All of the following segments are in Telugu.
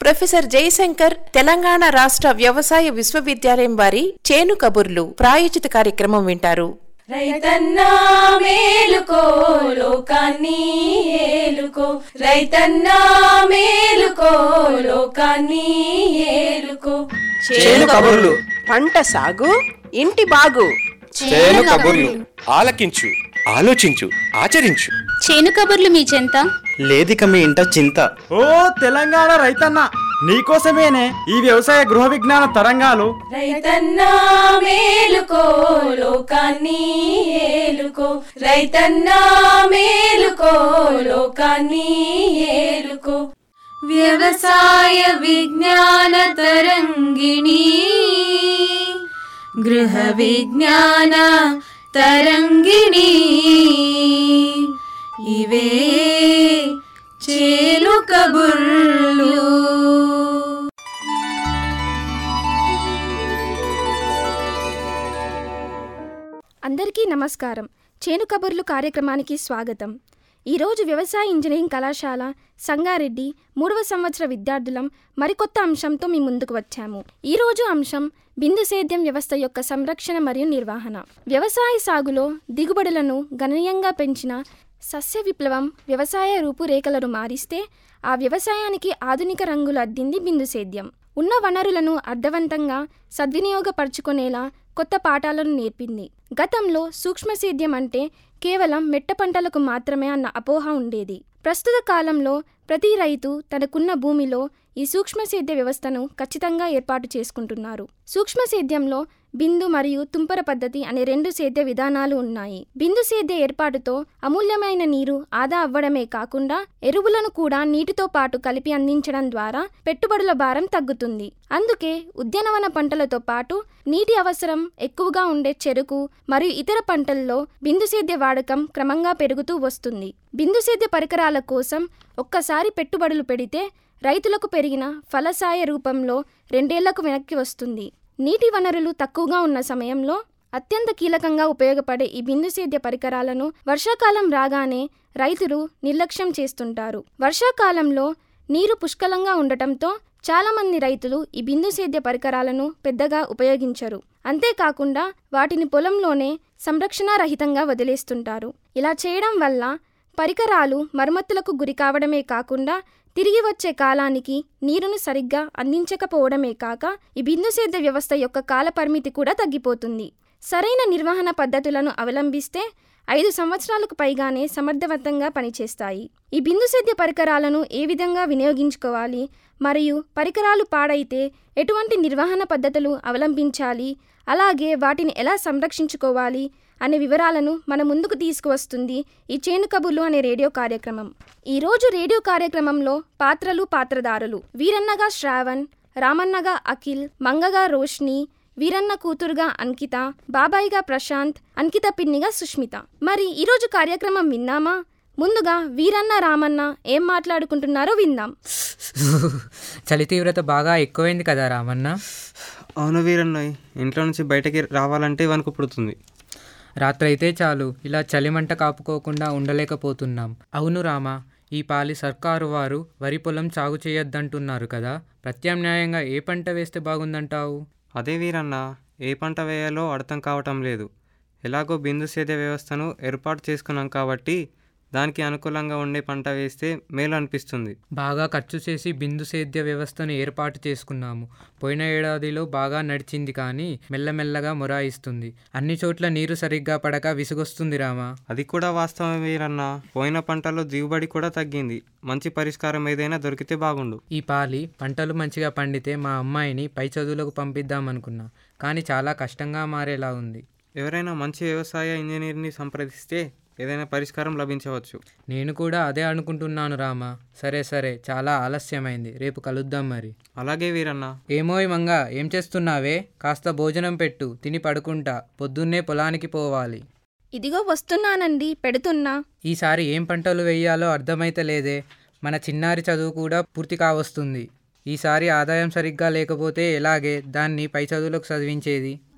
ప్రొఫెసర్ జయశంకర్ తెలంగాణ రాష్ట్ర వ్యవసాయ విశ్వవిద్యాలయం వారి చేను కబుర్లు ప్రాయోజిత కార్యక్రమం వింటారు. రైతన్నా మేలుకో లోకాన్ని ఏలుకో, రైతన్నా మేలుకో లోకాన్ని ఏలుకో. చేను కబుర్లు, పంట సాగు ఇంటి బాగు. చేను కబుర్లు ఆలకించు, ఆలోచించు, ఆచరించు. చేను కబుర్లు మీ చెంత లేదిక మీ ఇంట చింత. ఓ తెలంగాణ రైతన్న, నీకోసమేనే ఈ వ్యవసాయ గృహ విజ్ఞాన తరంగాలు. రైతన్నా మేలుకో లోకాన్ని ఏలుకో, రైతన్నా మేలుకో లోకాన్ని ఏలుకో. వ్యవసాయ విజ్ఞాన తరంగిణి, గృహ విజ్ఞాన తరంగిణి, ఇవే చేను కబుర్లు. అందరికీ నమస్కారం. చేను కబుర్లు కార్యక్రమానికి స్వాగతం. ఈరోజు వ్యవసాయ ఇంజనీరింగ్ కళాశాల సంగారెడ్డి 3వ సంవత్సర విద్యార్థులం మరికొత్త అంశంతో మీ ముందుకు వచ్చాము. ఈరోజు అంశం బిందు సేద్యం వ్యవస్థ యొక్క సంరక్షణ మరియు నిర్వహణ. వ్యవసాయ సాగులో దిగుబడులను గణనీయంగా పెంచిన సస్య విప్లవం వ్యవసాయ రూపురేఖలను మారిస్తే ఆ వ్యవసాయానికి ఆధునిక రంగులు అద్దింది బిందు సేద్యం. ఉన్న వనరులను అర్థవంతంగా సద్వినియోగపరుచుకునేలా కొత్త పాఠాలను నేర్పింది. గతంలో సూక్ష్మ సేద్యం అంటే కేవలం మెట్ట పంటలకు మాత్రమే అన్న అపోహ ఉండేది. ప్రస్తుత కాలంలో ప్రతి రైతు తనకున్న భూమిలో ఈ సూక్ష్మ సేద్య వ్యవస్థను ఖచ్చితంగా ఏర్పాటు చేసుకుంటున్నారు. సూక్ష్మ సేద్యంలో బిందు మరియు తుంపర పద్ధతి అనే 2 సేద్య విధానాలు ఉన్నాయి. బిందు సేద్య ఏర్పాటుతో అమూల్యమైన నీరు ఆదా అవ్వడమే కాకుండా ఎరువులను కూడా నీటితో పాటు కలిపి అందించడం ద్వారా పెట్టుబడుల భారం తగ్గుతుంది. అందుకే ఉద్యానవన పంటలతో పాటు నీటి అవసరం ఎక్కువగా ఉండే చెరుకు మరియు ఇతర పంటల్లో బిందు సేద్య వాడకం క్రమంగా పెరుగుతూ వస్తుంది. బిందు సేద్య పరికరాల కోసం ఒక్కసారి పెట్టుబడులు పెడితే రైతులకు పెరిగిన ఫలసాయ రూపంలో 2 ఏళ్లకు వెనక్కి వస్తుంది. నీటి వనరులు తక్కువగా ఉన్న సమయంలో అత్యంత కీలకంగా ఉపయోగపడే ఈ బిందు సేద్య పరికరాలను వర్షాకాలం రాగానే రైతులు నిర్లక్ష్యం చేస్తుంటారు. వర్షాకాలంలో నీరు పుష్కలంగా ఉండటంతో చాలామంది రైతులు ఈ బిందు సేద్య పరికరాలను పెద్దగా ఉపయోగించరు. అంతేకాకుండా వాటిని పొలంలోనే సంరక్షణారహితంగా వదిలేస్తుంటారు. ఇలా చేయడం వల్ల పరికరాలు మరమ్మతులకు గురి కావడమే కాకుండా తిరిగి వచ్చే కాలానికి నీరును సరిగ్గా అందించకపోవడమే కాక ఈ బిందు సేద్య వ్యవస్థ యొక్క కాల పరిమితి కూడా తగ్గిపోతుంది. సరైన నిర్వహణ పద్ధతులను అవలంబిస్తే 5 సంవత్సరాలకు పైగానే సమర్థవంతంగా పనిచేస్తాయి. ఈ బిందు సేద్య పరికరాలను ఏ విధంగా వినియోగించుకోవాలి మరియు పరికరాలు పాడైతే ఎటువంటి నిర్వహణ పద్ధతులు అవలంబించాలి, అలాగే వాటిని ఎలా సంరక్షించుకోవాలి అనే వివరాలను మన ముందుకు తీసుకువస్తుంది ఈ చేను కబుర్లు అనే రేడియో కార్యక్రమం. ఈరోజు రేడియో కార్యక్రమంలో పాత్రలు, పాత్రధారులు: వీరన్నగా శ్రావణ్, రామన్నగా అఖిల్, మంగగా రోష్ని, వీరన్న కూతురుగా అంకిత, బాబాయిగా ప్రశాంత్, అంకిత పిన్నిగా సుష్మిత. మరి ఈరోజు కార్యక్రమం విందామా? ముందుగా వీరన్న, రామన్న ఏం మాట్లాడుకుంటున్నారో విందాం. చలి తీవ్రత బాగా ఎక్కువైంది కదా రామన్న? అవును వీరన్నయ్, ఇంట్లో నుంచి బయటకి రావాలంటే వణుకు పుడుతుంది. రాత్రైతే చాలు ఇలా చలిమంట కాపుకోకుండా ఉండలేకపోతున్నాం. అవును రామ, ఈ పాలి సర్కారు వారు వరి పొలం సాగు చేయొద్దంటున్నారు కదా, ప్రత్యామ్నాయంగా ఏ పంట వేస్తే బాగుందంటావు? అదే వీరన్న, ఏ పంట వేయాలో అర్థం కావటం లేదు. ఎలాగో బిందు సేద్య వ్యవస్థను ఏర్పాటు చేసుకున్నాం కాబట్టి దానికి అనుకూలంగా ఉండే పంట వేస్తే మేలు అనిపిస్తుంది. బాగా ఖర్చు చేసి బిందు సేద్య వ్యవస్థను ఏర్పాటు చేసుకున్నాము. పోయిన ఏడాదిలో బాగా నడిచింది, కానీ మెల్లమెల్లగా మొరాయిస్తుంది. అన్ని చోట్ల నీరు సరిగ్గా పడక విసుగొస్తుంది రామా. అది కూడా వాస్తవం వీరన్న, పోయిన పంటలో దిగుబడి కూడా తగ్గింది. మంచి పరిష్కారం ఏదైనా దొరికితే బాగుండు. ఈ పాలి పంటలు మంచిగా పండితే మా అమ్మాయిని పై చదువులకు పంపిద్దామనుకున్నా, కానీ చాలా కష్టంగా మారేలా ఉంది. ఎవరైనా మంచి వ్యవసాయ ఇంజనీర్ని సంప్రదిస్తే ఏదైనా పరిష్కారం లభించవచ్చు. నేను కూడా అదే అనుకుంటున్నాను రామా. సరే సరే, చాలా ఆలస్యమైంది, రేపు కలుద్దాం మరి. అలాగే వీరన్న. ఏమోయ్ మంగ, ఏం చేస్తున్నావే? కాస్త భోజనం పెట్టు, తిని పడుకుంటా. పొద్దున్నే పొలానికి పోవాలి. ఇదిగో వస్తున్నానండి, పెడుతున్నా. ఈసారి ఏం పంటలు వేయాలో అర్థమైతలేదే. మన చిన్నారి చదువు కూడా పూర్తి కావస్తుంది. ఈసారి ఆదాయం సరిగ్గా లేకపోతే ఎలాగే దాన్ని పై చదువులకు చదివించేది?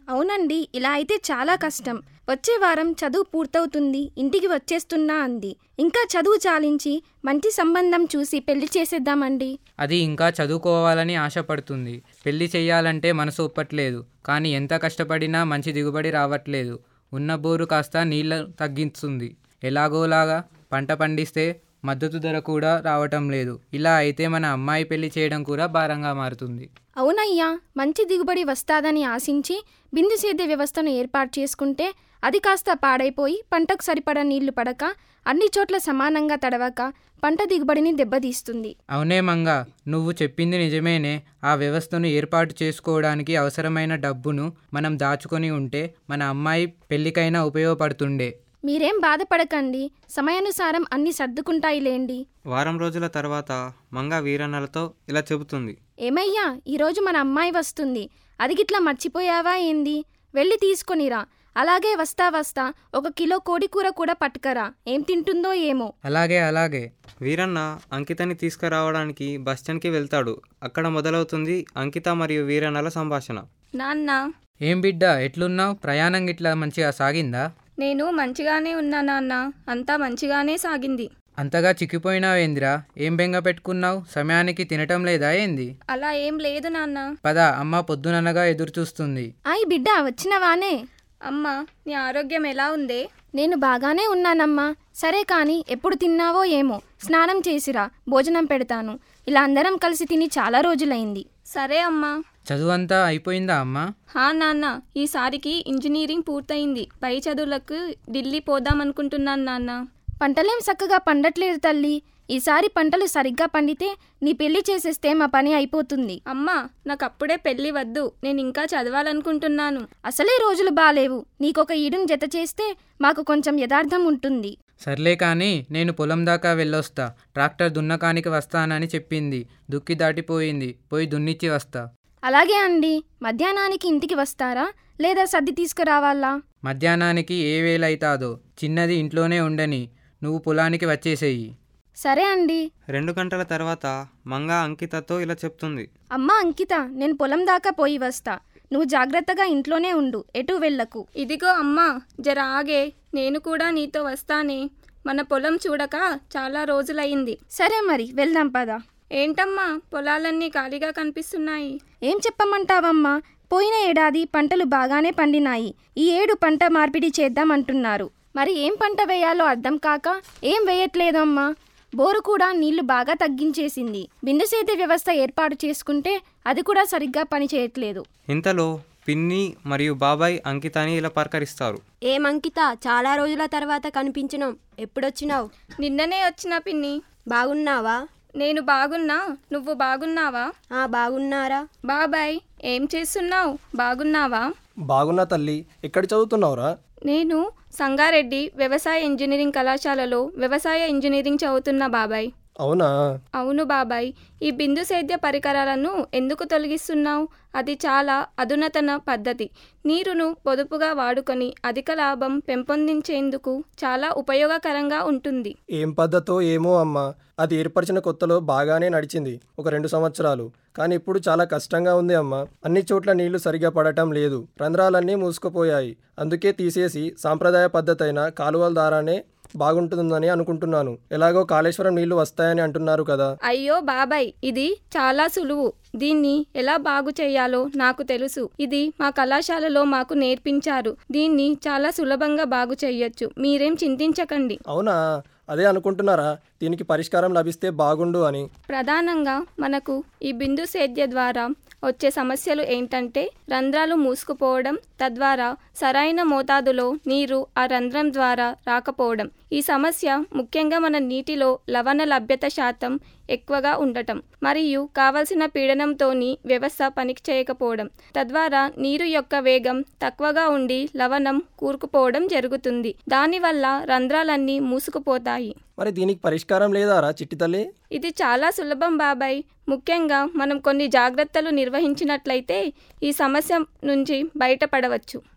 అవునండి, ఇలా అయితే చాలా కష్టం. వచ్చే వారం చదువు పూర్తవుతుంది, ఇంటికి వచ్చేస్తున్నా అంది. ఇంకా చదువు చాలించి మంచి సంబంధం చూసి పెళ్లి చేసేద్దామండి. అది ఇంకా చదువుకోవాలని ఆశపడుతుంది. పెళ్లి చెయ్యాలంటే మనసు ఒప్పట్లేదు. కానీ ఎంత కష్టపడినా మంచి దిగుబడి రావట్లేదు. ఉన్న బోరు కాస్త నీళ్లు తగ్గిస్తుంది. ఎలాగోలాగా పంట పండిస్తే మద్దతు ధర కూడా రావటం లేదు. ఇలా అయితే మన అమ్మాయి పెళ్లి చేయడం కూడా భారంగా మారుతుంది. అవునయ్యా, మంచి దిగుబడి వస్తాదని ఆశించి బిందు సేద్య వ్యవస్థను ఏర్పాటు చేసుకుంటే అది కాస్త పాడైపోయి పంటకు సరిపడా నీళ్లు పడక అన్ని చోట్ల సమానంగా తడవక పంట దిగుబడిని దెబ్బతీస్తుంది. అవునే మంగ, నువ్వు చెప్పింది నిజమేనే. ఆ వ్యవస్థను ఏర్పాటు చేసుకోవడానికి అవసరమైన డబ్బును మనం దాచుకొని ఉంటే మన అమ్మాయి పెళ్లికైనా ఉపయోగపడుతుండే. మీరేం బాధపడకండి, సమయానుసారం అన్ని సర్దుకుంటాయిలేండి. వారం రోజుల తర్వాత మంగ వీరన్నలతో ఇలా చెబుతుంది. ఏమయ్యా, ఈరోజు మన అమ్మాయి వస్తుంది. అది గిట్లా మర్చిపోయావా ఏంది? వెళ్ళి తీసుకొనిరా. అలాగే వస్తా 1 కిలో కోడికూర కూడా పట్టుకరా. ఏం తింటుందో ఏమో. అలాగే. వీరన్న అంకితని తీసుకురావడానికి బస్టాండ్కి వెళ్తాడు. అక్కడ మొదలవుతుంది అంకిత మరియు వీరన్నల సంభాషణ. నాన్న, ఏం బిడ్డ, ఎట్లున్నావు? ప్రయాణం గిట్లా మంచిగా సాగిందా? నేను మంచిగానే ఉన్నా నాన్న, అంతా మంచిగానే సాగింది. అంతగా చిక్కిపోయినావేందిరా? ఏం బెంగ పెట్టుకున్నావు? సమయానికి తినటం లేదా ఏంది? అలా ఏం లేదు నాన్న. పద, అమ్మ పొద్దుననగా ఎదురు చూస్తుంది. అయ్ బిడ్డ, వచ్చినవానే? అమ్మా, నీ ఆరోగ్యం ఎలా ఉందే? నేను బాగానే ఉన్నానమ్మా. సరే కానీ ఎప్పుడు తిన్నావో ఏమో, స్నానం చేసిరా, భోజనం పెడతాను. ఇలా అందరం కలిసి తిని చాలా రోజులైంది. సరే అమ్మా. చదువంతా అయిపోయిందా అమ్మా? హా నాన్న, ఈసారికి ఇంజనీరింగ్ పూర్తయింది. పై చదువులకు ఢిల్లీ పోదామనుకుంటున్నాను నాన్న. పంటలేం చక్కగా పండట్లేదు తల్లి. ఈసారి పంటలు సరిగ్గా పండితే నీ పెళ్లి చేసేస్తే మా పని అయిపోతుంది. అమ్మా, నాకు అప్పుడే పెళ్లి వద్దు. నేను ఇంకా చదవాలనుకుంటున్నాను. అసలే రోజులు బాలేవు. నీకొక ఈడును జత చేస్తే మాకు కొంచెం యథార్థం ఉంటుంది. సర్లే కానీ నేను పొలం దాకా వెళ్ళొస్తా. ట్రాక్టర్ దున్నకానికి వస్తానని చెప్పింది. దుక్కి దాటిపోయింది. పోయి దున్నిచ్చి వస్తా. అలాగే అండి. మధ్యాహ్నానికి ఇంటికి వస్తారా లేదా సర్ది తీసుకురావాలా? మధ్యాహ్నానికి ఏ వేలైతాదో. చిన్నది ఇంట్లోనే ఉండని. నువ్వు పొలానికి వచ్చేసేయి. సరే అండి. 2 గంటల తర్వాత మంగ అంకితతో ఇలా చెప్తుంది. అమ్మా అంకిత, నేను పొలం దాకా పోయి వస్తా. నువ్వు జాగ్రత్తగా ఇంట్లోనే ఉండు, ఎటు వెళ్ళకు. ఇదిగో అమ్మా, జర ఆగే, నేను కూడా నీతో వస్తానే. మన పొలం చూడక చాలా రోజులయ్యింది. సరే మరి, వెళ్దాం పద. ఏంటమ్మా, పొలాలన్నీ ఖాళీగా కనిపిస్తున్నాయి? ఏం చెప్పమంటావమ్మా, పోయిన ఏడాది పంటలు బాగానే పండినాయి. ఈ ఏడు పంట మార్పిడి చేద్దామంటున్నారు. మరి ఏం పంట వేయాలో అర్థం కాక ఏం వేయట్లేదమ్మా. బోరు కూడా నీళ్లు బాగా తగ్గించేసింది. బిందు సేద్య వ్యవస్థ ఏర్పాటు చేసుకుంటే అది కూడా సరిగ్గా పని చేయట్లేదు. ఇంతలో పిన్ని మరియు బాబాయ్ అంకితని ఇలా పలకరిస్తారు. ఏమంకిత, చాలా రోజుల తర్వాత కనిపించినాం. ఎప్పుడొచ్చినావు? నిన్ననే వచ్చిన పిన్ని. బాగున్నావా? నేను బాగున్నా, నువ్వు బాగున్నావా? బాగున్నారా. బాబాయ్, ఏం చేస్తున్నావు? బాగున్నావా? బాగున్నా తల్లి. ఎక్కడ చదువుతున్నావురా? నేను సంగారెడ్డి వ్యవసాయ ఇంజనీరింగ్ కళాశాలలో వ్యవసాయ ఇంజనీరింగ్ చదువుతున్నా బాబాయ్. అవునా? అవును బాబాయ్. ఈ బిందు సేద్య పరికరాలను ఎందుకు తొలగిస్తున్నావు? అది చాలా అధునాతన పద్ధతి. నీరును పొదుపుగా వాడుకొని అధిక లాభం పెంపొందించేందుకు చాలా ఉపయోగకరంగా ఉంటుంది. ఏం పద్ధతో ఏమో అమ్మా. అది ఏర్పరిచిన కొత్తలో బాగానే నడిచింది, ఒక 2 సంవత్సరాలు. కానీ ఇప్పుడు చాలా కష్టంగా ఉంది అమ్మా. అన్ని చోట్ల నీళ్లు సరిగా పడటం లేదు. రంధ్రాలన్నీ మూసుకుపోయాయి. అందుకే తీసేసి సాంప్రదాయ పద్ధతి అయిన కాలువల ద్వారానే బాగుంటుందని అనుకుంటున్నాను. ఎలాగో కాళేశ్వరం నీళ్లు వస్తాయని అంటున్నారు కదా. అయ్యో బాబాయ్, ఇది చాలా సులువు. దీన్ని ఎలా బాగు చేయాలో నాకు తెలుసు. ఇది మా కళాశాలలో మాకు నేర్పించారు. దీన్ని చాలా సులభంగా బాగు చేయొచ్చు. మీరేం చింతించకండి. అవునా? అదే అనుకుంటున్నారా దీనికి పరిష్కారం లభిస్తే బాగుండు అని? ప్రధానంగా మనకు ఈ బిందు సేద్య ద్వారా వచ్చే సమస్యలు ఏంటంటే రంధ్రాలు మూసుకుపోవడం, తద్వారా సరైన మోతాదులో నీరు ఆ రంధ్రం ద్వారా రాకపోవడం. ఈ సమస్య ముఖ్యంగా మన నీటిలో లవణ లభ్యత శాతం ఎక్కువగా ఉండటం మరియు కావలసిన పీడనంతోని వ్యవస్థ పనికి చేయకపోవడం. తద్వారా నీరు యొక్క వేగం తక్కువగా ఉండి లవణం కూరుకుపోవడం జరుగుతుంది. దానివల్ల రంధ్రాలన్నీ మూసుకుపోతాయి. మరి దీనికి పరిష్కారం లేదారా చిట్టి తల్లి? ఇది చాలా సులభం బాబాయ్. ముఖ్యంగా మనం కొన్ని జాగ్రత్తలు నిర్వహించినట్లయితే ఈ సమస్య నుంచి బయటపడవచ్చు.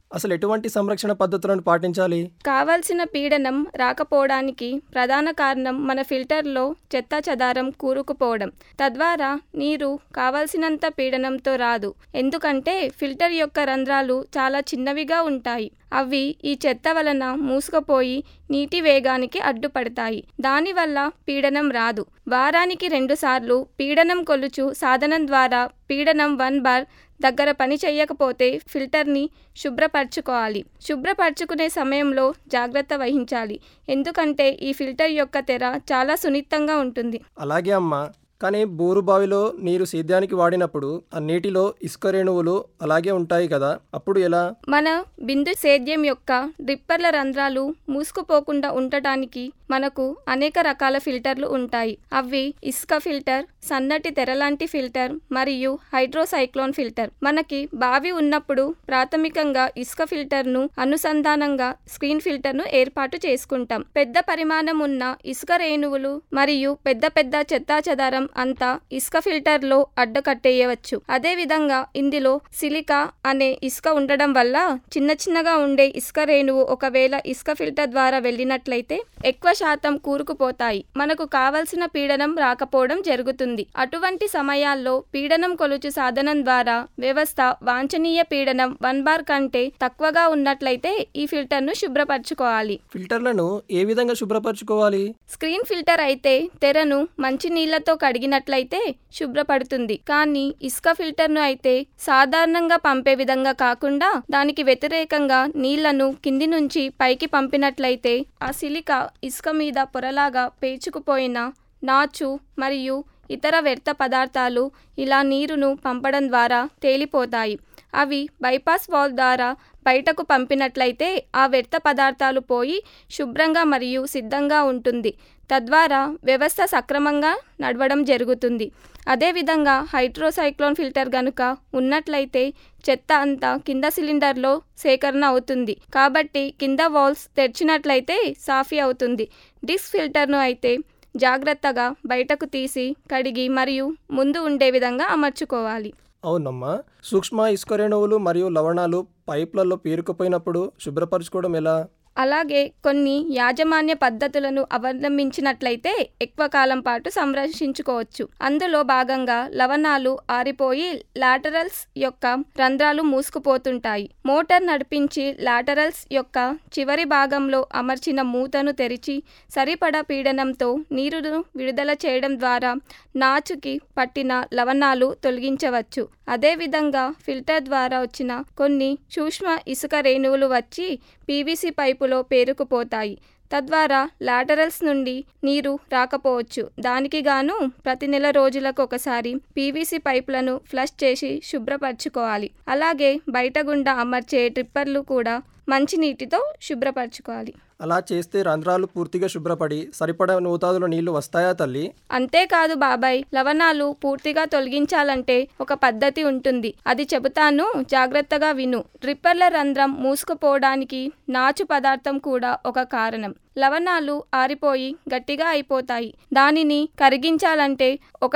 అసలు ఎటువంటి సంరక్షణ పద్ధతులను పాటించాలి? కావలసిన పీడనం రాకపోవడానికి ప్రధాన కారణం మన ఫిల్టర్లో చెత్తాచెదారం కూరుకుపోవడం. తద్వారా నీరు కావలసినంత పీడనంతో రాదు. ఎందుకంటే ఫిల్టర్ యొక్క రంధ్రాలు చాలా చిన్నవిగా ఉంటాయి. అవి ఈ చెత్త వలన మూసుకుపోయి నీటి వేగానికి అడ్డుపడతాయి. దానివల్ల పీడనం రాదు. వారానికి 2 సార్లు పీడనం కొలుచు సాధనం ద్వారా పీడనం 1 బార్ దగ్గర పని చేయకపోతే ఫిల్టర్ని శుభ్రపరచుకోవాలి. శుభ్రపరచుకునే సమయంలో జాగ్రత్త వహించాలి. ఎందుకంటే ఈ ఫిల్టర్ యొక్క తెర చాలా సున్నితంగా ఉంటుంది. అలాగే అమ్మా, కానీ బోరు బావిలో నీరు సేద్యానికి వాడినప్పుడు ఆ నీటిలో ఇసుక రేణువులు అలాగే ఉంటాయి కదా, అప్పుడు ఎలా? మన బిందు సేద్యం యొక్క డ్రిప్పర్ల రంధ్రాలు మూసుకుపోకుండా ఉండటానికి మనకు అనేక రకాల ఫిల్టర్లు ఉంటాయి. అవి ఇసుక ఫిల్టర్, సన్నటి తెరలాంటి ఫిల్టర్ మరియు హైడ్రోసైక్లోన్ ఫిల్టర్. మనకి బావి ఉన్నప్పుడు ప్రాథమికంగా ఇసుక ఫిల్టర్ను అనుసంధానంగా స్క్రీన్ ఫిల్టర్ను ఏర్పాటు చేసుకుంటాం. పెద్ద పరిమాణం ఉన్న ఇసుక రేణువులు మరియు పెద్ద పెద్ద చెత్తాచెదారం అంతా ఇసుక ఫిల్టర్లో అడ్డుకట్టేయవచ్చు. అదేవిధంగా ఇందులో సిలికా అనే ఇసుక ఉండడం వల్ల చిన్న చిన్నగా ఉండే ఇసుక రేణువు ఒకవేళ ఇసుక ఫిల్టర్ ద్వారా వెళ్ళినట్లయితే ఎక్కువ శాతం కూరుకుపోతాయి. మనకు కావలసిన పీడనం రాకపోవడం జరుగుతుంది. అటువంటి సమయాల్లో పీడనం కొలుచు సాధనం ద్వారా వ్యవస్థ వాంఛనీయ పీడనం 1 బార్ కంటే తక్కువగా ఉన్నట్లయితే ఈ ఫిల్టర్ను శుభ్రపరచుకోవాలి. ఫిల్టర్లను ఏ విధంగా శుభ్రపరచుకోవాలి? స్క్రీన్ ఫిల్టర్ అయితే తెరను మంచి నీళ్లతో కడిగినట్లయితే శుభ్రపడుతుంది. కానీ ఇసుక ఫిల్టర్ను అయితే సాధారణంగా పంపే విధంగా కాకుండా దానికి వ్యతిరేకంగా నీళ్లను కింది నుంచి పైకి పంపినట్లయితే ఆ సిలికా ఇసుక మీద పొరలాగా పేర్చుకుపోయిన నాచు మరియు ఇతర వ్యర్థ పదార్థాలు ఇలా నీరును పంపడం ద్వారా తేలిపోతాయి. అవి బైపాస్ వాల్వ్ ద్వారా బయటకు పంపినట్లయితే ఆ వ్యర్థ పదార్థాలు పోయి శుభ్రంగా మరియు సిద్ధంగా ఉంటుంది. తద్వారా వ్యవస్థ సక్రమంగా నడవడం జరుగుతుంది. అదేవిధంగా హైడ్రోసైక్లోన్ ఫిల్టర్ గనుక ఉన్నట్లయితే చెత్త అంతా కింద సిలిండర్లో సేకరణ అవుతుంది. కాబట్టి కింద వాల్వ్స్ తెరిచినట్లయితే సాఫీ అవుతుంది. డిస్క్ ఫిల్టర్ను అయితే జాగ్రత్తగా బయటకు తీసి కడిగి మరియు ముందు ఉండే విధంగా అమర్చుకోవాలి. అవునమ్మా, సూక్ష్మ ఇసుక రేణువులు మరియు లవణాలు పైప్లలో పేరుకుపోయినప్పుడు శుభ్రపరచుకోవడం ఎలా? అలాగే కొన్ని యాజమాన్య పద్ధతులను అవలంబించినట్లయితే ఎక్కువ కాలం పాటు సంరక్షించుకోవచ్చు. అందులో భాగంగా లవణాలు ఆరిపోయి లాటరల్స్ యొక్క రంధ్రాలు మూసుకుపోతుంటాయి. మోటార్ నడిపించి లాటరల్స్ యొక్క చివరి భాగంలో అమర్చిన మూతను తెరిచి సరిపడా పీడనంతో నీరును విడుదల చేయడం ద్వారా నాచుకి పట్టిన లవణాలు తొలగించవచ్చు. అదేవిధంగా ఫిల్టర్ ద్వారా వచ్చిన కొన్ని సూక్ష్మ ఇసుక రేణువులు వచ్చి పీవీసీ పైపులో పేరుకుపోతాయి. తద్వారా లాటరల్స్ నుండి నీరు రాకపోవచ్చు. దానికి గాను ప్రతి నెల రోజులకు ఒకసారి పీవీసీ పైపులను ఫ్లష్ చేసి శుభ్రపరచుకోవాలి. అలాగే బయట గుండా అమర్చే డ్రిప్పర్లు కూడా మంచినీటితో శుభ్రపరచుకోవాలి. అలా చేస్తే రంధ్రాలు పూర్తిగా శుభ్రపడి సరిపడా మోతాదులో నీళ్లు వస్తాయా తల్లి? అంతేకాదు బాబాయ్, లవణాలు పూర్తిగా తొలగించాలంటే ఒక పద్ధతి ఉంటుంది. అది చెబుతాను, జాగ్రత్తగా విను. డ్రిప్పర్ల రంధ్రం మూసుకుపోవడానికి నాచు పదార్థం కూడా ఒక కారణం. లవణాలు ఆరిపోయి గట్టిగా అయిపోతాయి. దానిని కరిగించాలంటే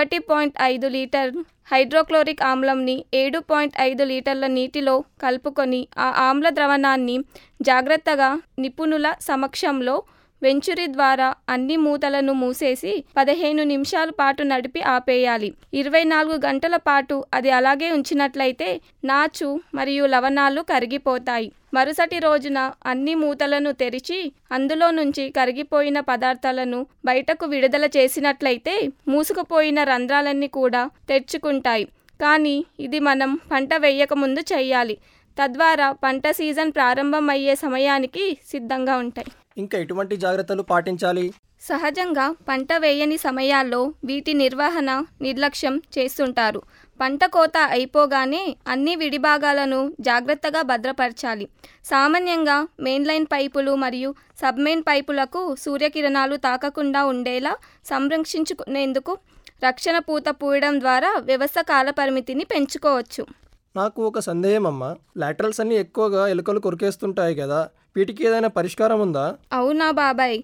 1.5 లీటర్ హైడ్రోక్లోరిక్ ఆమ్లంని 7.5 లీటర్ల నీటిలో కలుపుకొని ఆ ఆమ్ల ద్రవణాన్ని జాగ్రత్తగా నిపుణుల సమక్షంలో వెంచురి ద్వారా అన్ని మూతలను మూసేసి 15 నిమిషాల పాటు నడిపి ఆపేయాలి. 24 గంటల పాటు అది అలాగే ఉంచినట్లయితే నాచు మరియు లవణాలు కరిగిపోతాయి. మరుసటి రోజున అన్ని మూతలను తెరిచి అందులో నుంచి కరిగిపోయిన పదార్థాలను బయటకు విడుదల చేసినట్లయితే మూసుకుపోయిన రంధ్రాలన్నీ కూడా తెరుచుకుంటాయి. కానీ ఇది మనం పంట వేయకముందు చేయాలి. తద్వారా పంట సీజన్ ప్రారంభమయ్యే సమయానికి సిద్ధంగా ఉంటాయి. ఇంకా ఎటువంటి జాగ్రత్తలు పాటించాలి? సహజంగా పంట వేయని సమయాల్లో వీటి నిర్వహణ నిర్లక్ష్యం చేస్తుంటారు. పంట కోత అయిపోగానే అన్ని విడిభాగాలను జాగ్రత్తగా భద్రపరచాలి. సామాన్యంగా మెయిన్లైన్ పైపులు మరియు సబ్మెయిన్ పైపులకు సూర్యకిరణాలు తాకకుండా ఉండేలా సంరక్షించుకునేందుకు రక్షణ పూత పూయడం ద్వారా వ్యవస్థ కాలపరిమితిని పెంచుకోవచ్చు. నాకు ఒక సందేహం అమ్మా, లాటరల్స్ అన్ని ఎక్కువగా ఎలుకలు కొరికేస్తుంటాయి కదా, వీటికి ఏదైనా పరిష్కారం ఉందా? అవునా బాబాయ్,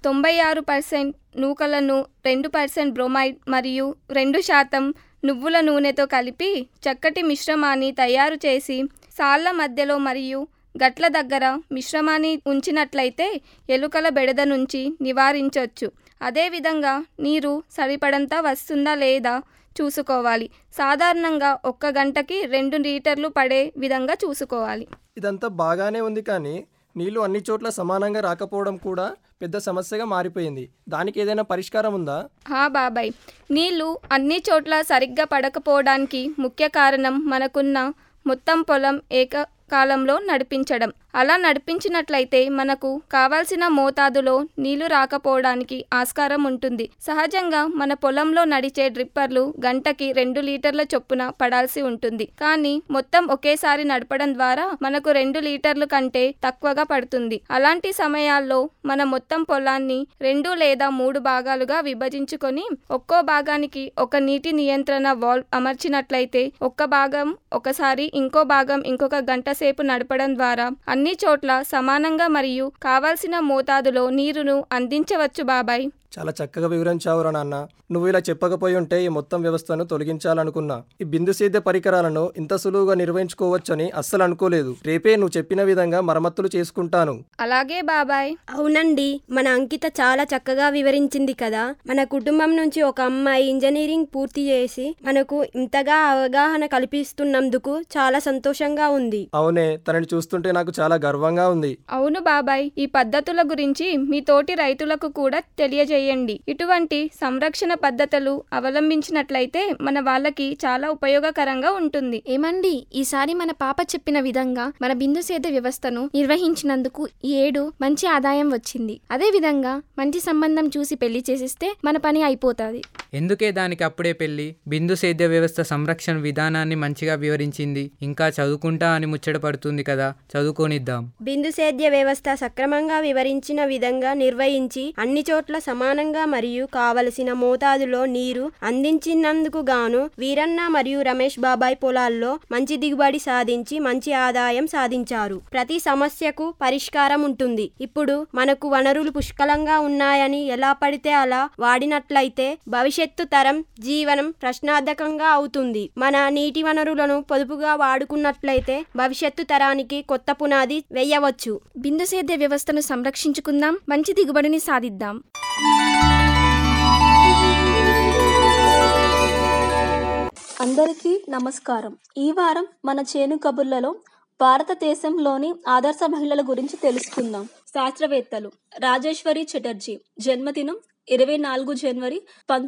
96% నూకలను 2% బ్రోమైడ్ మరియు 2% నువ్వుల నూనెతో కలిపి చక్కటి మిశ్రమాన్ని తయారు చేసి సాళ్ల మధ్యలో మరియు గట్ల దగ్గర మిశ్రమాన్ని ఉంచినట్లయితే ఎలుకల బెడద నుంచి నివారించవచ్చు. అదేవిధంగా నీరు సరిపడంత వస్తుందా లేదా చూసుకోవాలి. సాధారణంగా 1 గంటకి 2 లీటర్లు పడే విధంగా చూసుకోవాలి. ఇదంతా బాగానే ఉంది, కానీ నీళ్లు అన్ని చోట్ల సమానంగా రాకపోవడం కూడా పెద్ద సమస్యగా మారిపోయింది. దానికి ఏదైనా పరిష్కారం ఉందా? బాబాయ్, నీళ్లు అన్ని చోట్ల సరిగ్గా పడకపోవడానికి ముఖ్య కారణం మనకున్న మొత్తం పొలం ఏకకాలంలో నడిపించడం. అలా నడిపించినట్లయితే మనకు కావాల్సిన మోతాదులో నీళ్లు రాకపోవడానికి ఆస్కారం ఉంటుంది. సహజంగా మన పొలంలో నడిచే డ్రిప్పర్లు గంటకి 2 లీటర్ల చొప్పున పడాల్సి ఉంటుంది. కానీ మొత్తం ఒకేసారి నడపడం ద్వారా మనకు 2 లీటర్ల కంటే తక్కువగా పడుతుంది. అలాంటి సమయాల్లో మన మొత్తం పొలాన్ని 2 లేదా 3 భాగాలుగా విభజించుకొని ఒక్కో భాగానికి ఒక నీటి నియంత్రణ వాల్వ్ అమర్చినట్లయితే ఒక భాగం ఒకసారి, ఇంకో భాగం ఇంకొక గంట సేపు నడపడం ద్వారా అన్ని చోట్ల సమానంగా మరియు కావాల్సిన మోతాదులో నీరును అందించవచ్చు. బాబాయ్, చాలా చక్కగా వివరించావురా నాన్న. నువ్వు ఇలా చెప్పకపోయి ఉంటే ఈ మొత్తం వ్యవస్థను తొలగించాలనుకున్నా. ఈ బిందు సేద్య పరికరాలను ఇంత సులువుగా నిర్వహించుకోవచ్చని అస్సలు అనుకోలేదు. రేపే నువ్వు చెప్పిన విధంగా మరమ్మతులు చేసుకుంటాను. అలాగే బాబాయ్. అవునండి, మన అంకిత చాలా చక్కగా వివరించింది కదా. మన కుటుంబం నుంచి ఒక అమ్మాయి ఇంజనీరింగ్ పూర్తి చేసి మనకు ఇంతగా అవగాహన కల్పిస్తున్నందుకు చాలా సంతోషంగా ఉంది. అవునే, తనని చూస్తుంటే నాకు చాలా గర్వంగా ఉంది. అవును బాబాయ్, ఈ పద్ధతుల గురించి మీ తోటి రైతులకు కూడా తెలియజేయండి. ఇటువంటి సంరక్షణ పద్ధతులు అవలంబించినట్లయితే మన వాళ్ళకి చాలా ఉపయోగకరంగా ఉంటుంది. ఏమండి, ఈసారి మన పాప చెప్పిన విధంగా మన బిందు సేద్య వ్యవస్థను నిర్వహించినందుకు ఈ ఏడు మంచి ఆదాయం వచ్చింది. అదే విధంగా మంచి సంబంధం చూసి పెళ్లి చేసిస్తే మన పని అయిపోతుంది. ఎందుకే దానికి అప్పుడే పెళ్లి? బిందు సేద్య వ్యవస్థ సంరక్షణ విధానాన్ని మంచిగా వివరించింది. ఇంకా చదువుకుంటా అని ముచ్చటపడుతుంది కదా, చదువుకోనిద్దాం. బిందు సేద్య వ్యవస్థ సక్రమంగా వివరించిన విధంగా నిర్వహించి అన్ని చోట్ల సమానంగా మరియు కావలసిన మోతాదులో నీరు అందించినందుకు గాను వీరన్న మరియు రమేష్ బాబాయ్ పొలాల్లో మంచి దిగుబడి సాధించి మంచి ఆదాయం సాధించారు. ప్రతి సమస్యకు పరిష్కారం ఉంటుంది. ఇప్పుడు మనకు వనరులు పుష్కలంగా ఉన్నాయని ఎలా పడితే అలా వాడినట్లయితే భవిష్యత్తు తరం జీవనం ప్రశ్నార్థకంగా అవుతుంది. మన నీటి వనరులను పొదుపుగా వాడుకున్నట్లయితే భవిష్యత్తు తరానికి కొత్త పునాది వేయవచ్చు. బిందు సేద్య వ్యవస్థను సంరక్షించుకుందాం, మంచి దిగుబడిని సాధిద్దాం. అందరికీ నమస్కారం. ఈ వారం మన చేను కబుర్లలో భారతదేశంలోని ఆదర్శ మహిళల గురించి తెలుసుకుందాం. శాస్త్రవేత్తలు రాజేశ్వరి చటర్జీ జన్మదినం 24 జనవరి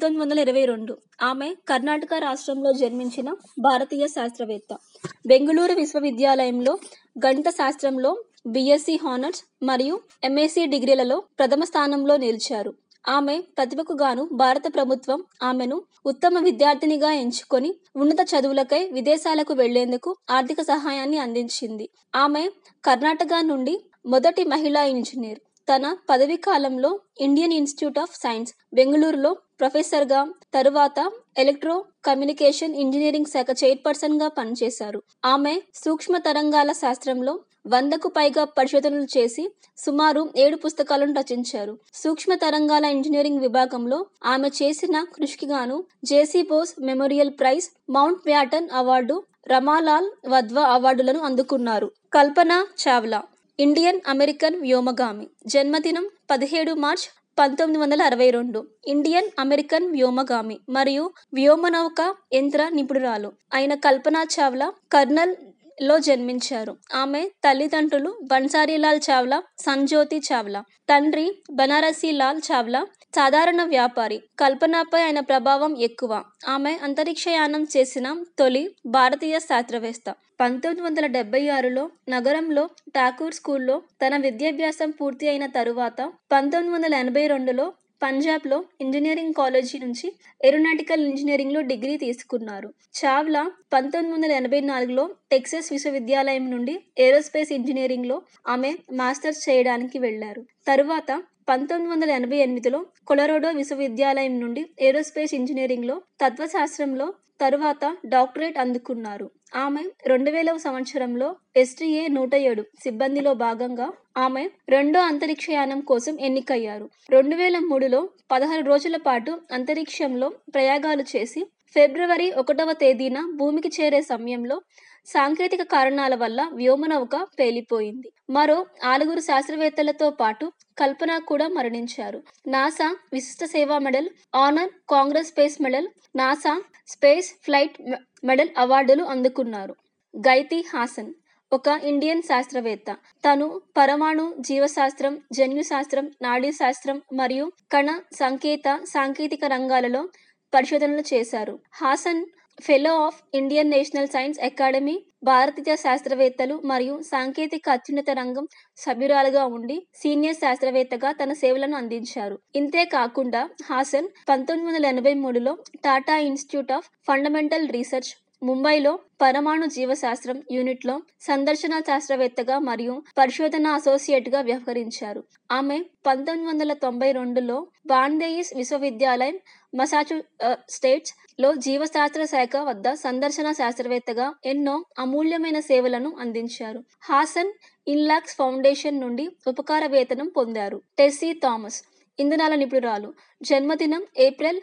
1922. ఆమె కర్ణాటక రాష్ట్రంలో జన్మించిన భారతీయ శాస్త్రవేత్త. బెంగళూరు విశ్వవిద్యాలయంలో గణిత శాస్త్రంలో బిఎస్సి హానర్స్ మరియు ఎంఎస్సి డిగ్రీలలో ప్రథమ స్థానంలో నిలిచారు. ఆమె ప్రతిభకు గాను భారత ప్రభుత్వం ఆమెను ఉత్తమ విద్యార్థినిగా ఎంచుకొని ఉన్నత చదువులకై విదేశాలకు వెళ్లేందుకు ఆర్థిక సహాయాన్ని అందించింది. ఆమె కర్ణాటక నుండి మొదటి మహిళా ఇంజనీర్. తన పదవీ కాలంలో ఇండియన్ ఇన్స్టిట్యూట్ ఆఫ్ సైన్స్ బెంగళూరులో ప్రొఫెసర్గా, తరువాత ఎలక్ట్రో కమ్యూనికేషన్ ఇంజనీరింగ్ శాఖ చైర్పర్సన్ గా పనిచేశారు. ఆమె సూక్ష్మ తరంగాల శాస్త్రంలో 100కు పైగా పరిశోధనలు చేసి సుమారు 7 పుస్తకాలను రచించారు. సూక్ష్మ తరంగాల ఇంజనీరింగ్ విభాగంలో ఆమె చేసిన కృషికి గాను JC Bose memorial prize, Mountbatten award, Ramalal Wadhwa అవార్డులను అందుకున్నారు. కల్పనా చావ్లా ఇండియన్ అమెరికన్ వ్యోమగామి. జన్మదినం 17 మార్చ్ 1962. ఇండియన్ అమెరికన్ వ్యోమగామి మరియు వ్యోమనౌక యంత్ర నిపుణురాలు అయిన కల్పనా చావ్లా కర్నల్ లో జన్మించారు. ఆమె తల్లిదండ్రులు బన్సారీలాల్ చావ్లా, సంజ్యోతి చావ్లా. తండ్రి బనారసీ లాల్ చావ్లా సాధారణ వ్యాపారి. కల్పనపై ఆయన ప్రభావం ఎక్కువ. ఆమె అంతరిక్షయానం చేసిన తొలి భారతీయ శాస్త్రవేత్త. 1976లో నగరంలో ఠాకూర్ స్కూల్లో తన విద్యాభ్యాసం పూర్తి అయిన తరువాత 1982లో పంజాబ్లో ఇంజనీరింగ్ కాలేజీ నుంచి ఏరోనాటికల్ ఇంజనీరింగ్లో డిగ్రీ తీసుకున్నారు. చావ్లా 1984లో టెక్సాస్ విశ్వవిద్యాలయం నుండి ఏరోస్పేస్ ఇంజనీరింగ్లో ఆమె మాస్టర్స్ చేయడానికి వెళ్లారు. తరువాత 1988లో కొలరాడో విశ్వవిద్యాలయం నుండి ఏరోస్పేస్ ఇంజనీరింగ్లో తత్వశాస్త్రంలో తరువాత డాక్టరేట్ అందుకున్నారు. ఆమె 2000వ సంవత్సరంలో SDA 107 సిబ్బందిలో భాగంగా ఆమె రెండో అంతరిక్షయానం కోసం ఎన్నికయ్యారు. 2003లో 16 రోజుల పాటు అంతరిక్షంలో ప్రయోగాలు చేసి ఫిబ్రవరి 1వ తేదీన భూమికి చేరే సమయంలో సాంకేతిక కారణాల వల్ల వ్యోమనౌక పేలిపోయింది. మరో 6 శాస్త్రవేత్తలతో పాటు కల్పన కూడా మరణించారు. నాసా విశిష్ట సేవా medal, honour Congress space medal, NASA space flight medal అవార్డులు అందుకున్నారు. గైతి హాసన్ ఒక ఇండియన్ శాస్త్రవేత్త. తను పరమాణు జీవశాస్త్రం, జన్యుశాస్త్రం, నాడీశాస్త్రం మరియు కణ సాంకేతిక రంగాలలో పరిశోధనలు చేశారు. Hasan fellow of Indian national science academy, భారతీయ శాస్త్రవేత్తలు మరియు సాంకేతిక అత్యున్నత రంగం సభ్యురాలుగా ఉండి సీనియర్ శాస్త్రవేత్తగా తన సేవలను అందించారు. ఇంతే కాకుండా హాసన్ 1983లో Tata institute of fundamental research, ముంబైలో పరమాణు జీవశాస్త్రం యూనిట్లో సందర్శన శాస్త్రవేత్తగా మరియు పరిశోధన అసోసియేట్గా వ్యవహరించారు. ఆమె 1992లో బాండేయిస్ విశ్వవిద్యాలయం, మసాచుసెట్స్ లో జీవశాస్త్ర శాఖ వద్ద సందర్శన శాస్త్రవేత్తగా ఎన్నో అమూల్యమైన సేవలను అందించారు. హాసన్ ఇన్లాక్స్ ఫౌండేషన్ నుండి ఉపకార వేతనం పొందారు. టెస్సీ థామస్ ఇంధనాల నిపుణురాలు. జన్మదినం ఏప్రిల్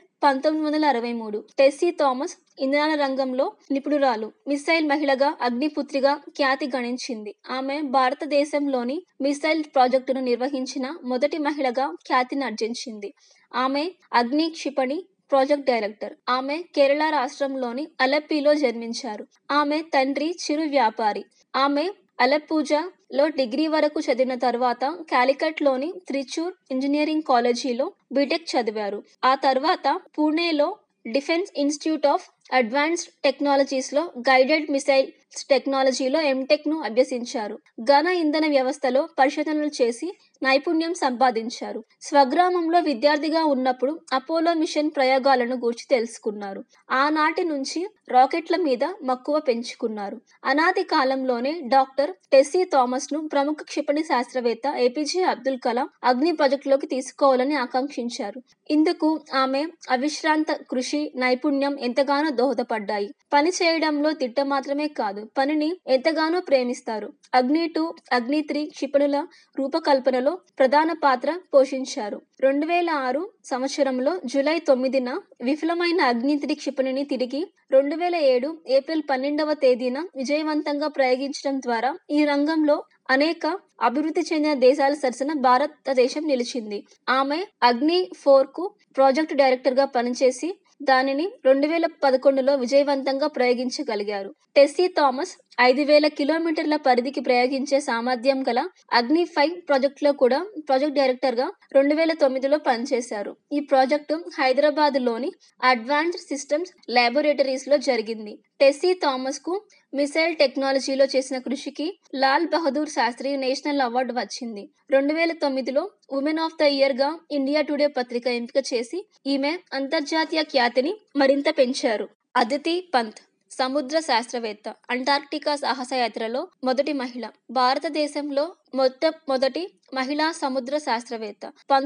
1963. టెస్సీ థామస్ ఇంధనాల రంగంలో నిపుణురాలు. మిస్సైల్ మహిళగా, అగ్నిపుత్రిగా ఖ్యాతి గణించింది. ఆమె భారతదేశంలోని మిస్సైల్ ప్రాజెక్టును నిర్వహించిన మొదటి మహిళగా ఖ్యాతిని ఆర్జించింది. ఆమె అగ్ని క్షిపణి ప్రాజెక్ట్ డైరెక్టర్. ఆమె కేరళ రాష్ట్రంలోని అలెప్పీలో జన్మించారు. ఆమె తండ్రి చిరు వ్యాపారి. ఆమె అలెప్పూజలో డిగ్రీ వరకు చదివిన తర్వాత కాలికట్లోని త్రిచూర్ ఇంజనీరింగ్ కాలేజీలో బీటెక్ చదివారు. ఆ తర్వాత పూణేలో డిఫెన్స్ ఇన్స్టిట్యూట్ ఆఫ్ అడ్వాన్స్డ్ టెక్నాలజీస్లో గైడెడ్ మిసైల్ టెక్నాలజీలో ఎంటెక్ను అభ్యసించారు. ఘన ఇంధన వ్యవస్థలో పరిశోధనలు చేసి నైపుణ్యం సంపాదించారు. స్వగ్రామంలో విద్యార్థిగా ఉన్నప్పుడు అపోలో మిషన్ ప్రయోగాలను గూర్చి తెలుసుకున్నారు. ఆనాటి నుంచి రాకెట్ల మీద మక్కువ పెంచుకున్నారు. అనాది కాలంలోనే డాక్టర్ టెస్సీ థామస్ను ప్రముఖ క్షిపణి శాస్త్రవేత్త ఏపీజే అబ్దుల్ కలాం అగ్ని ప్రాజెక్టులోకి తీసుకోవాలని ఆకాంక్షించారు. ఇందుకు ఆమె అవిశ్రాంత కృషి, నైపుణ్యం ఎంతగానో దోహదపడ్డాయి. పని చేయడంలో దిట్ట మాత్రమే కాదు, పనిని ఎంతగానో ప్రేమిస్తారు. అగ్ని 2, అగ్ని 3 క్షిపణుల రూపకల్పనలో ప్రధాన పాత్ర పోషించారు. 2006 సంవత్సరంలో జూలై 9న విఫలమైన అగ్ని 3 క్షిపణిని తిరిగి 2007 ఏప్రిల్ 12వ తేదీన విజయవంతంగా ప్రయోగించడం ద్వారా ఈ రంగంలో అనేక అభివృద్ధి చెందిన దేశాల సరసన భారతదేశం నిలిచింది. ఆమె అగ్ని 4కు ప్రాజెక్టు డైరెక్టర్గా పనిచేసి దానిని 2011లో విజయవంతంగా ప్రయోగించగలిగారు. టెస్సీ థామస్ 5000 కిలోమీటర్ల పరిధికి ప్రయోగించే సామర్థ్యం గల అగ్ని 5 ప్రాజెక్టులో కూడా ప్రాజెక్ట్ డైరెక్టర్గా 2009లో పనిచేశారు. ఈ ప్రాజెక్టు హైదరాబాద్లోని అడ్వాన్స్డ్ సిస్టమ్స్ ల్యాబొరేటరీస్లో జరిగింది. టెస్సీ థామస్కు మిసైల్ టెక్నాలజీలో చేసిన కృషికి లాల్ బహదూర్ శాస్త్రి నేషనల్ అవార్డు వచ్చింది. 2009లో ఉమెన్ ఆఫ్ ద ఇయర్గా ఇండియా టుడే పత్రిక ఎంపిక చేసి ఈమె అంతర్జాతీయ ఖ్యాతిని మరింత పెంచారు. అదితి పంత్ సముద్ర శాస్త్రవేత్త. అంటార్క్టికా సాహసయాత్రలో మొదటి మహిళ. భారతదేశంలో మొట్టమొదటి మహిళా సముద్ర శాస్త్రవేత్త.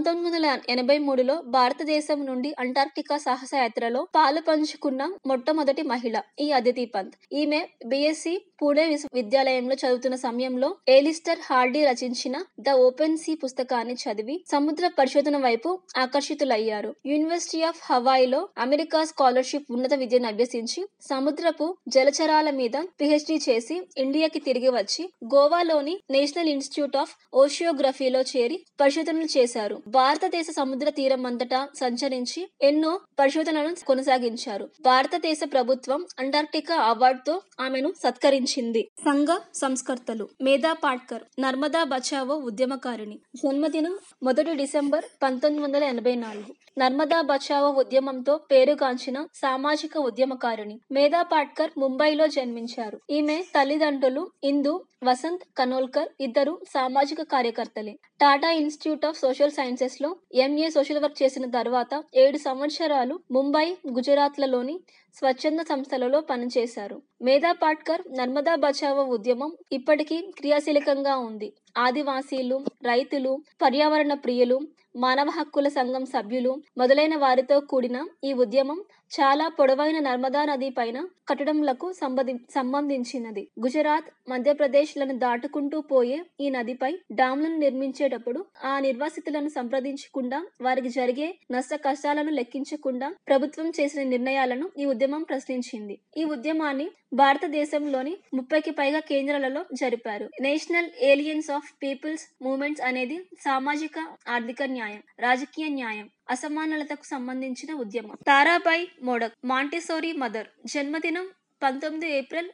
1983లో భారతదేశం నుండి అంటార్క్టికా సాహసయాత్రలో పాలు పంచుకున్న మొట్టమొదటి మహిళ ఈ అదితి పంత్. ఈమె బీఎస్సీ పూణే విశ్వవిద్యాలయంలో చదువుతున్న సమయంలో ఏలిస్టర్ హార్డీ రచించిన ద ఓపెన్ సీ పుస్తకాన్ని చదివి సముద్ర పరిశోధన వైపు ఆకర్షితులయ్యారు. యూనివర్సిటీ ఆఫ్ హవాయిలో అమెరికా స్కాలర్షిప్ ఉన్నత విద్యను అభ్యసించి సముద్రపు జలచరాల మీద పిహెచ్డి చేసి ఇండియాకి తిరిగి వచ్చి గోవాలోని నేషనల్ ఇన్స్టిట్యూట్ ఆఫ్ ఓషియోగ్రఫీలో చేరి పరిశోధనలు చేశారు. భారతదేశ సముద్ర తీరం అంతటా సంచరించి ఎన్నో పరిశోధనలను కొనసాగించారు. భారతదేశ ప్రభుత్వం అంటార్క్టికా అవార్డుతో ఆమెను సత్కరించింది. సంఘ సంస్కర్తలు. మేధా పాట్కర్ నర్మదా బచావో ఉద్యమకారిణి. జన్మదినం 1 డిసెంబర్ 1984. నర్మదా బచావో ఉద్యమంతో పేరుగాంచిన సామాజిక ఉద్యమకారిణి. మేధా పాట్కర్ ముంబైలో జన్మించారు. ఈమె తల్లిదండ్రులు ఇందు, వసంత్ కనోల్కర్ ఇద్దరు సామాజిక కార్యకర్తలే. Tata institute of social sciences లో ఎంఏ సోషల్ వర్క్ చేసిన తర్వాత 7 సంవత్సరాలు ముంబై, గుజరాత్లలోని స్వచ్ఛంద సంస్థలలో పనిచేశారు. మేధా పాట్కర్ నర్మదా బచావో ఉద్యమం ఇప్పటికీ క్రియాశీలకంగా ఉంది. ఆదివాసీలు, రైతులు, పర్యావరణ ప్రియులు, మానవ హక్కుల సంఘం సభ్యులు మొదలైన వారితో కూడిన ఈ ఉద్యమం చాలా పొడవైన నర్మదా నది పైన కట్టడంలకు సంబంధించినది. గుజరాత్, మధ్యప్రదేశ్లను దాటుకుంటూ పోయే ఈ నదిపై డామ్లను నిర్మించేటప్పుడు ఆ నిర్వాసితులను సంప్రదించకుండా, వారికి జరిగే నష్ట కష్టాలను లెక్కించకుండా ప్రభుత్వం చేసిన నిర్ణయాలను ఈ ఉద్యమం ప్రశ్నించింది. ఈ ఉద్యమాన్ని భారతదేశంలోని 30కి పైగా కేంద్రాలలో జరిపారు. National alliance of people's movements అనేది సామాజిక, ఆర్థిక న్యాయం, రాజకీయ న్యాయం, అసమానతలకు సంబంధించిన ఉద్యమం. తారాబాయి మోడక్, మాంటిసోరీ మదర్, జన్మదినం 19 ఏప్రిల్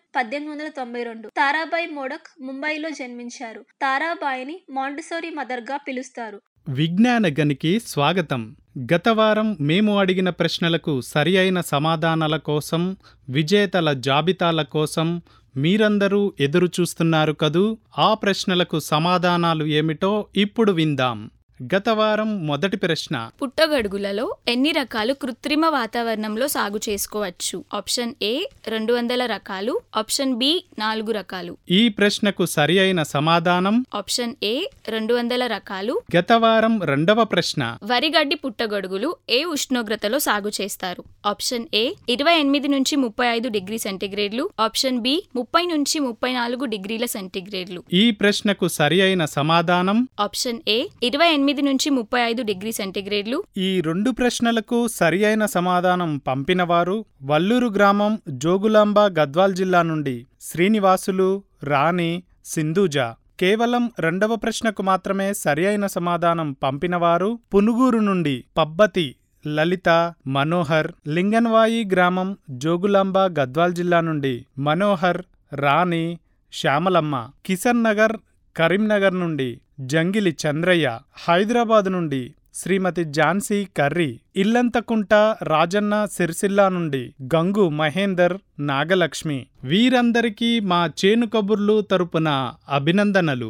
1892. తారాబాయి మోడక్ ముంబైలో జన్మించారు. తారాబాయిని మాంటిసోరీ మదర్ గా పిలుస్తారు. విజ్ఞాన గనికి స్వాగతం. గత వారం మేము అడిగిన ప్రశ్నలకు సరి అయిన సమాధానాల కోసం, విజేతల జాబితాల కోసం మీరందరూ ఎదురుచూస్తున్నారు కదూ. ఆ ప్రశ్నలకు సమాధానాలు ఏమిటో ఇప్పుడు విందాం. గత వారం మొదటి ప్రశ్న: పుట్టగొడుగులలో ఎన్ని రకాలు కృత్రిమ వాతావరణంలో సాగు చేసుకోవచ్చు? ఆప్షన్ ఏ 200 రకాలు, ఆప్షన్ బి 4 రకాలు. ఈ ప్రశ్నకు సరి అయిన సమాధానం ఆప్షన్ ఏ 200 రకాలు. గత వారం రెండవ ప్రశ్న: వరిగడ్డి పుట్టగొడుగులు ఏ ఉష్ణోగ్రతలో సాగు చేస్తారు? ఆప్షన్ ఏ 28 నుంచి 35 డిగ్రీ సెంటీగ్రేడ్లు, ఆప్షన్ బి 30 నుంచి 34 డిగ్రీల సెంటీగ్రేడ్లు. ఈ ప్రశ్నకు సరి అయిన సమాధానం ఆప్షన్ ఏ 28 నుంచి 35 డిగ్రీ సెంటీగ్రేడ్లు. ఈ రెండు ప్రశ్నలకు సరి అయిన సమాధానం పంపినవారు వల్లూరు గ్రామం, జోగులాంబ, గద్వాల్ జిల్లా నుండి శ్రీనివాసులు, రాణి, సింధూజ. కేవలం రెండవ ప్రశ్నకు మాత్రమే సరి అయిన సమాధానం పంపినవారు పునుగూరు నుండి పబ్బతి లలిత, మనోహర్. లింగన్వాయి గ్రామం, జోగులాంబ, గద్వాల్ జిల్లా నుండి మనోహర్, రాణి, శ్యామలమ్మ. కిషన్ నగర్, కరీంనగర్ నుండి జంగిలి చంద్రయ్య. హైదరాబాద్ నుండి శ్రీమతి ఝాన్సీ కర్రీ. ఇల్లంతకుంట, రాజన్న, సిరిసిల్ల నుండి గంగు మహేందర్, నాగలక్ష్మి. వీరందరికీ మా చేను కబుర్లు తరపున అభినందనలు.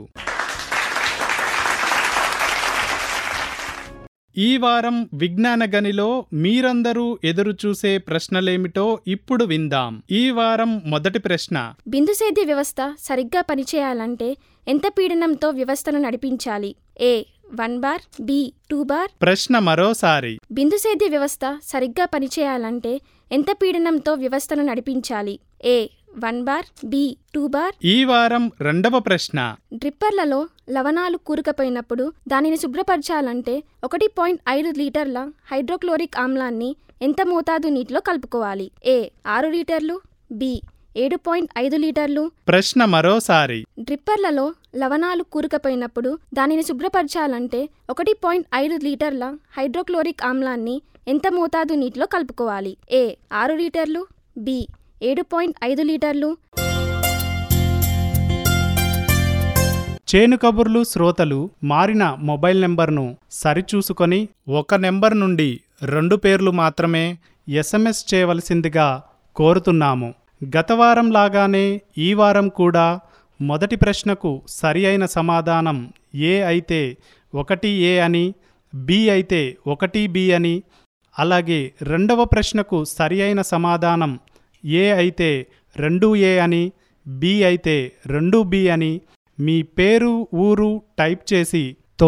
ఈ వారం విజ్ఞాన గనిలో మీరందరూ ఎదురుచూసే ప్రశ్నలేమిటో ఇప్పుడు విందాం. ఈ వారం మొదటి ప్రశ్న: బిందు సేద్య వ్యవస్థ సరిగ్గా పనిచేయాలంటే ఎంత పీడనంతో వ్యవస్థను నడిపించాలి? A 1 bar, B 2 bar. ప్రశ్న మరోసారి: బిందు సేద్య వ్యవస్థ సరిగ్గా పనిచేయాలంటే ఎంత పీడనంతో వ్యవస్థను నడిపించాలి? A 1 bar, B 2 bar. ఈ వారం రెండవ ప్రశ్న: డ్రిప్పర్లలో లవణాలు కూరుకుపోయినప్పుడు దానిని శుభ్రపరచాలంటే 1.5 లీటర్ల హైడ్రోక్లోరిక్ ఆమ్లాన్ని ఎంత మోతాదు నీటిలో కలుపుకోవాలి? ఏ 6 లీటర్లు, బి 7.5 లీటర్లు. ప్రశ్న మరోసారి: డ్రిప్పర్లలో లవణాలు కూరుకుపోయినప్పుడు దానిని శుభ్రపరచాలంటే 1.5 లీటర్ల హైడ్రోక్లోరిక్ ఆమ్లాన్ని ఎంత మోతాదు నీటిలో కలుపుకోవాలి? ఏ 6 లీటర్లు, బి 7.5 లీటర్లు. చేను కబుర్లు శ్రోతలు మారిన మొబైల్ నెంబర్ను సరిచూసుకొని ఒక నెంబర్ నుండి 2 పేర్లు మాత్రమే SMS చేయవలసిందిగా కోరుతున్నాము. గత వారం లాగానే ఈ వారం కూడా మొదటి ప్రశ్నకు సరి అయిన సమాధానం ఏ అయితే 1A అని, బి అయితే 1B అని, అలాగే రెండవ ప్రశ్నకు సరి అయిన సమాధానం ఏ అయితే 2A అని, బి అయితే 2B అని మీ పేరు, ఊరు టైప్ చేసి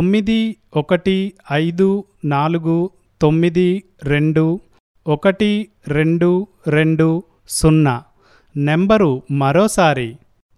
9154921220 నెంబరు మరోసారి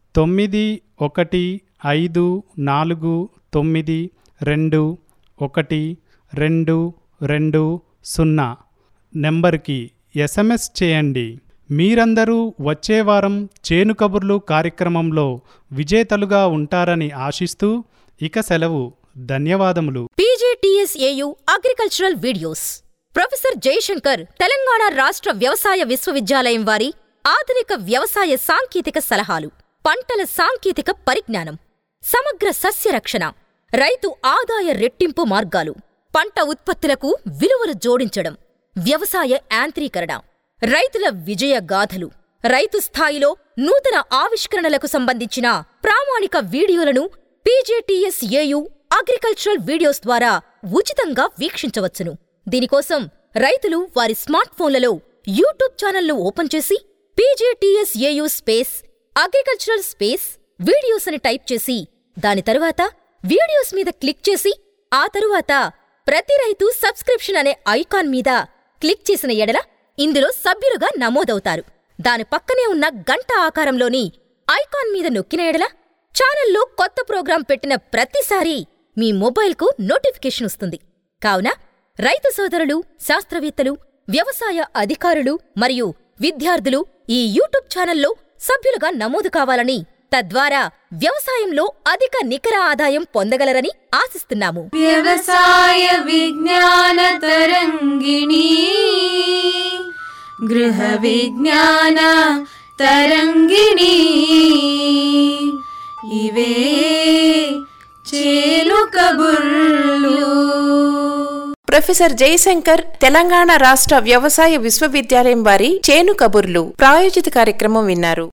9154921220 నెంబర్కి SMS చేయండి. మీరందరూ వచ్చే వారం చేను కబుర్లు కార్యక్రమంలో విజేతలుగా ఉంటారని ఆశిస్తూ ఇక సెలవు. ధన్యవాదములు. PGTSAU agricultural videos. Professor Jayashankar Telangana రాష్ట్ర వ్యవసాయ విశ్వవిద్యాలయం వారి ఆధునిక వ్యవసాయ సాంకేతిక సలహాలు, పంటల సాంకేతిక పరిజ్ఞానం, సమగ్ర సస్యరక్షణ, రైతు ఆదాయ రెట్టింపు మార్గాలు, పంట ఉత్పత్తులకు విలువలు జోడించడం, వ్యవసాయ యాంత్రీకరణ, రైతుల విజయ గాథలు, రైతు స్థాయిలో నూతన ఆవిష్కరణలకు సంబంధించిన ప్రామాణిక వీడియోలను PGTSAU అగ్రికల్చరల్ వీడియోస్ ద్వారా ఉచితంగా వీక్షించవచ్చును. దీనికోసం రైతులు వారి స్మార్ట్ ఫోన్లలో యూట్యూబ్ ఛానల్ను ఓపెన్ చేసి PGTSAU space agricultural space videos అని టైప్ చేసి దాని తరువాత వీడియోస్ మీద క్లిక్ చేసి ఆ తరువాత ప్రతి రైతు సబ్స్క్రిప్షన్ అనే ఐకాన్ మీద క్లిక్ చేసిన ఎడల ఇందులో సభ్యులుగా నమోదవుతారు. దాని పక్కనే ఉన్న గంట ఆకారంలోని ఐకాన్ మీద నొక్కిన ఎడల ఛానల్లో కొత్త ప్రోగ్రాం పెట్టిన ప్రతిసారి మీ మొబైల్కు నోటిఫికేషన్ వస్తుంది. కావున రైతు సోదరులు, శాస్త్రవేత్తలు, వ్యవసాయ అధికారులు మరియు విద్యార్థులు ఈ యూట్యూబ్ ఛానల్లో సభ్యులుగా నమోదు కావాలని, తద్వారా వ్యవసాయంలో అధిక నికర ఆదాయం పొందగలరని ఆశిస్తున్నాము. వ్యవసాయ విజ్ఞాన తరంగిణి, గృహ విజ్ఞాన తరంగిణి, ఇవే చేను కబుర్లు. ప్రొఫెసర్ జయశంకర్ తెలంగాణ రాష్ట్ర వ్యవసాయ విశ్వవిద్యాలయం వారి చేను కబుర్లు ప్రాయోజిత కార్యక్రమం విన్నారు.